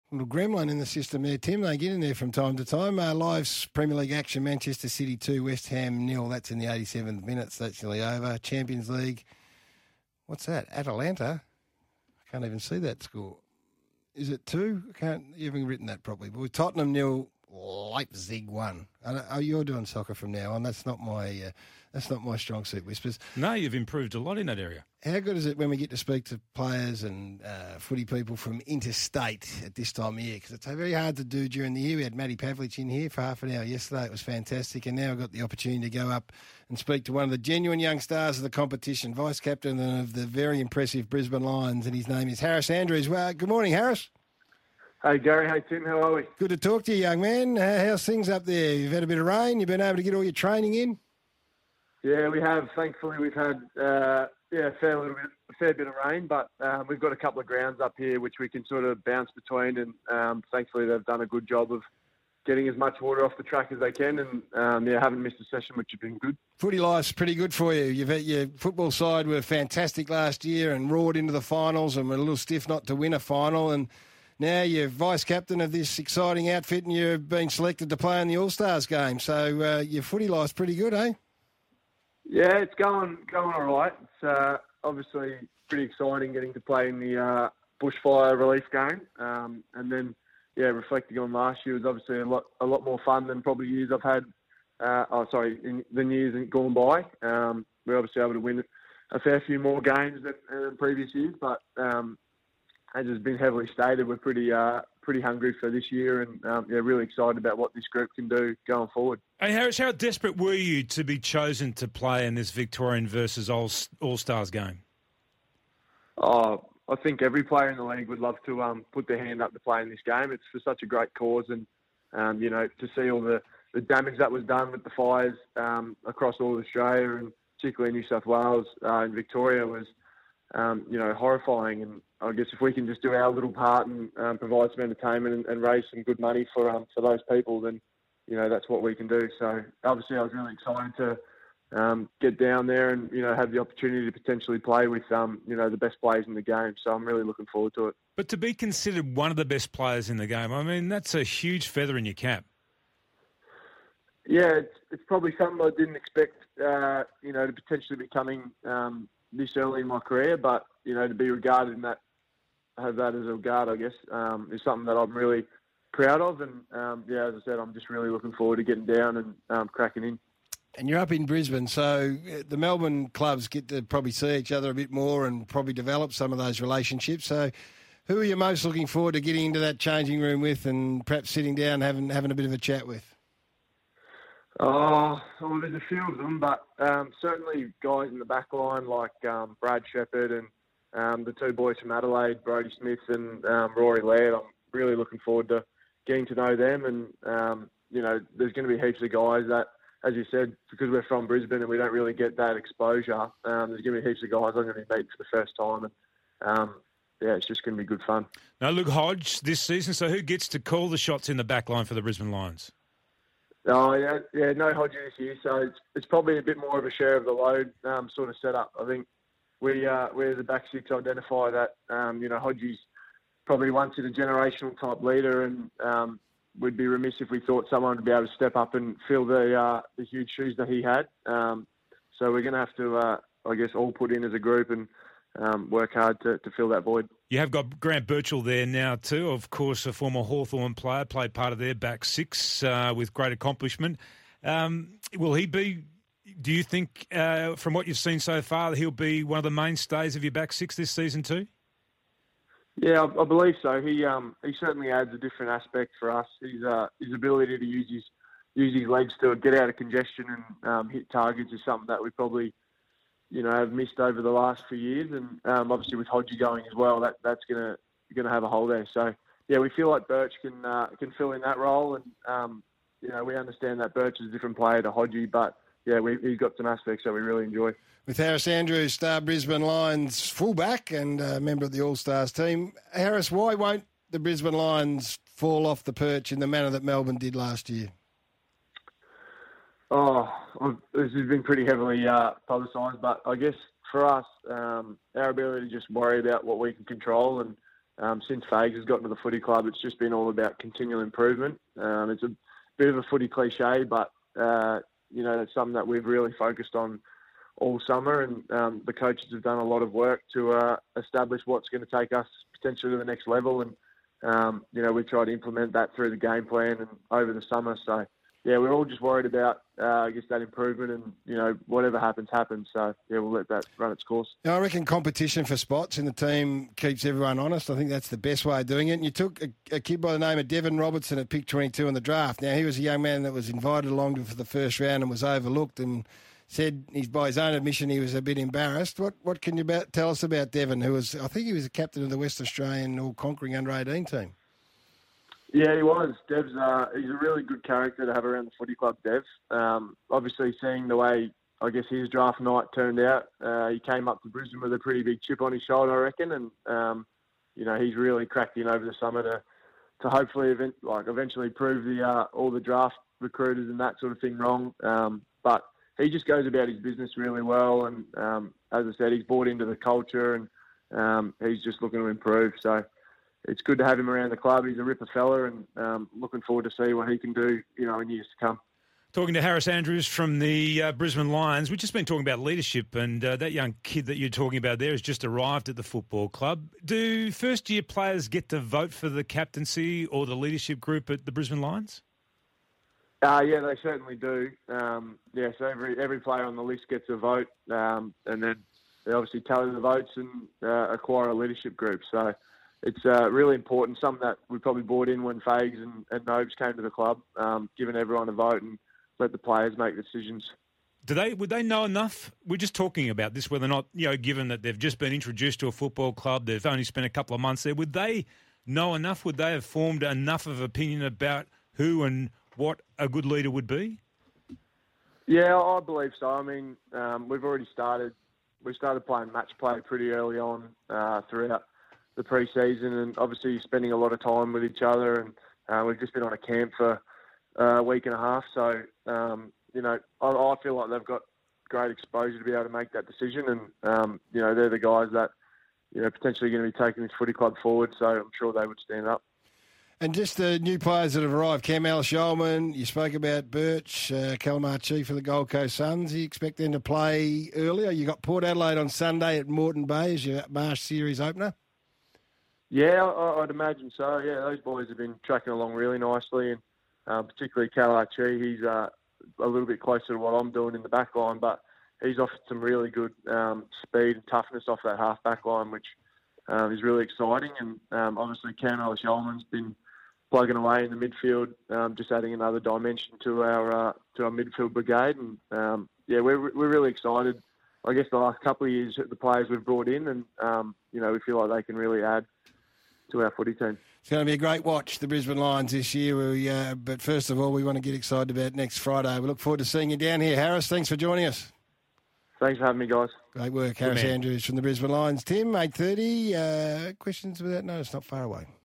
little gremlin in the system there, Tim. They get in there from time to time. Live Premier League action, Manchester City 2, West Ham 0. That's in the 87th minute, so that's nearly over. Champions League, what's that? Atalanta? I can't even see that score. Is it 2? You haven't written that properly. But with Tottenham 0, Leipzig 1. You're doing soccer from now on. That's not my strong suit, Whispers. No, you've improved a lot in that area. How good is it when we get to speak to players and footy people from interstate at this time of year? Because it's very hard to do during the year. We had Matty Pavlich in here for half an hour yesterday. It was fantastic. And now I've got the opportunity to go up and speak to one of the genuine young stars of the competition, vice-captain of the very impressive Brisbane Lions, and his name is Harris Andrews. Well, good morning, Harris. Hey, Gary. Hey, Tim. How are we? Good to talk to you, young man. How's things up there? You've had a bit of rain? You've been able to get all your training in? Yeah, we have. Thankfully, we've had a fair bit of rain, but we've got a couple of grounds up here which we can sort of bounce between, and thankfully they've done a good job of getting as much water off the track as they can, and haven't missed a session, which has been good. Footy life's pretty good for you. You've had your football side were fantastic last year and roared into the finals and were a little stiff not to win a final, and now you're vice-captain of this exciting outfit and you've been selected to play in the All-Stars game. So your footy life's pretty good, eh? Yeah, it's going all right. It's obviously pretty exciting getting to play in the bushfire relief game. And then, reflecting on last year was obviously a lot more fun than probably years I've had. Than years gone by. We're obviously able to win a fair few more games than previous years, but as has been heavily stated, we're pretty hungry for this year and really excited about what this group can do going forward. Hey, Harris, how desperate were you to be chosen to play in this Victorian versus All-Stars game? Oh, I think every player in the league would love to put their hand up to play in this game. It's for such a great cause, and to see all the damage that was done with the fires across all of Australia, and particularly New South Wales and Victoria, was horrifying. And I guess if we can just do our little part and provide some entertainment and raise some good money for those people, then that's what we can do. So obviously, I was really excited to get down there and have the opportunity to potentially play with the best players in the game. So I'm really looking forward to it. But to be considered one of the best players in the game, I mean, that's a huge feather in your cap. Yeah, it's probably something I didn't expect, to potentially be coming this early in my career, but to be regarded in that, have that as a regard, I guess, is something that I'm really proud of. And as I said, I'm just really looking forward to getting down and cracking in. And you're up in Brisbane, so the Melbourne clubs get to probably see each other a bit more and probably develop some of those relationships. So who are you most looking forward to getting into that changing room with and perhaps sitting down having a bit of a chat with? Oh, well, there's a few of them, but certainly guys in the back line like Brad Shepherd and the two boys from Adelaide, Brodie Smith and Rory Laird. I'm really looking forward to getting to know them. And, there's going to be heaps of guys that, as you said, because we're from Brisbane and we don't really get that exposure, there's going to be heaps of guys I'm going to be meeting for the first time. And, it's just going to be good fun. Now, Luke Hodge this season, so who gets to call the shots in the back line for the Brisbane Lions? Oh, yeah, no Hodgie this year, so it's probably a bit more of a share of the load sort of setup. I think we as a back six identify that, Hodgie's probably once in a generational type leader, and we'd be remiss if we thought someone would be able to step up and fill the huge shoes that he had. So we're going to have to, all put in as a group and work hard to fill that void. You have got Grant Birchall there now too, of course, a former Hawthorn player, played part of their back six with great accomplishment. Will he be, do you think, from what you've seen so far, he'll be one of the mainstays of your back six this season too? Yeah, I believe so. He certainly adds a different aspect for us. His ability to use his legs to get out of congestion and hit targets is something that we probably have missed over the last few years, and obviously with Hodgie going as well, that's gonna have a hole there. So yeah, we feel like Birch can fill in that role, and we understand that Birch is a different player to Hodgie, but yeah, he's got some aspects that we really enjoy. With Harris Andrews, star Brisbane Lions fullback and a member of the All-Stars team. Harris, why won't the Brisbane Lions fall off the perch in the manner that Melbourne did last year? Oh, this has been pretty heavily publicised, but I guess for us, our ability to just worry about what we can control and since Fags has gotten to the footy club, it's just been all about continual improvement. It's a bit of a footy cliche, but it's something that we've really focused on all summer, and the coaches have done a lot of work to establish what's going to take us potentially to the next level. And we try to implement that through the game plan and over the summer. So yeah, we're all just worried about, that improvement, and, whatever happens. So, yeah, we'll let that run its course. Now, I reckon competition for spots in the team keeps everyone honest. I think that's the best way of doing it. And you took a kid by the name of Devon Robertson at pick 22 in the draft. Now, he was a young man that was invited along for the first round and was overlooked, and said, by his own admission, he was a bit embarrassed. What can you tell us about Devon, who was, I think he was a captain of the West Australian all-conquering under-18 team? Yeah, he was. Dev's he's a really good character to have around the footy club, Dev. Obviously, seeing the way, I guess, his draft night turned out, he came up to Brisbane with a pretty big chip on his shoulder, I reckon. And, he's really cracked in over the summer to hopefully eventually prove all the draft recruiters and that sort of thing wrong. But he just goes about his business really well. And as I said, he's bought into the culture, and he's just looking to improve. So it's good to have him around the club. He's a ripper fella, and looking forward to see what he can do, in years to come. Talking to Harris Andrews from the Brisbane Lions. We've just been talking about leadership, and that young kid that you're talking about there has just arrived at the football club. Do first-year players get to vote for the captaincy or the leadership group at the Brisbane Lions? Yeah, they certainly do. So every player on the list gets a vote, and then they obviously tally the votes and acquire a leadership group. So it's really important, something that we probably brought in when Fags and Nobes came to the club, giving everyone a vote and let the players make decisions. Would they know enough? We're just talking about this, whether or not, given that they've just been introduced to a football club, they've only spent a couple of months there, would they know enough? Would they have formed enough of opinion about who and what a good leader would be? Yeah, I believe so. I mean, we've already started. We started playing match play pretty early on throughout the pre-season, and obviously spending a lot of time with each other, and we've just been on a camp for a week and a half. So, I feel like they've got great exposure to be able to make that decision, and, they're the guys that, potentially going to be taking this footy club forward, so I'm sure they would stand up. And just the new players that have arrived, Cam Ellis-Yolmen, you spoke about Birch, Calamar Chief for the Gold Coast Suns. You expect them to play earlier? You got Port Adelaide on Sunday at Moreton Bay as your Marsh series opener? Yeah, I'd imagine so. Yeah, those boys have been tracking along really nicely, and particularly Calamar Chief, he's a little bit closer to what I'm doing in the back line, but he's offered some really good speed and toughness off that half back line, which is really exciting. And obviously Cam Ellis-Yolmen's been plugging away in the midfield, just adding another dimension to our midfield brigade. And we're really excited. I guess the last couple of years, the players we've brought in, and we feel like they can really add to our footy team. It's going to be a great watch, the Brisbane Lions this year. But first of all, we want to get excited about next Friday. We look forward to seeing you down here. Harris, thanks for joining us. Thanks for having me, guys. Great work. Harris Andrews from the Brisbane Lions. Tim, 8:30. Questions without notice, not far away.